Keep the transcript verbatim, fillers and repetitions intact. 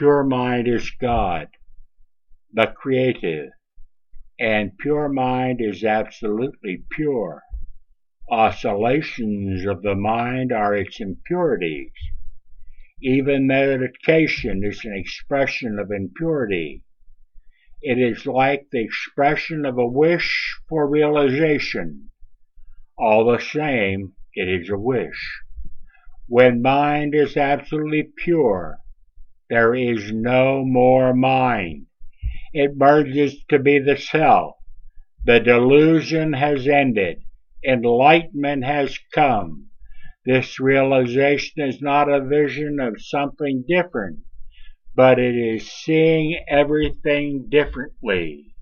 Pure mind is God, the creative, and pure mind is absolutely pure. Oscillations of the mind are its impurities. Even meditation is an expression of impurity. It is like the expression of a wish for realization. All the same, it is a wish. When mind is absolutely pure, there is no more mind. It merges to be the self. The delusion has ended. Enlightenment has come. This realization is not a vision of something different, but it is seeing everything differently.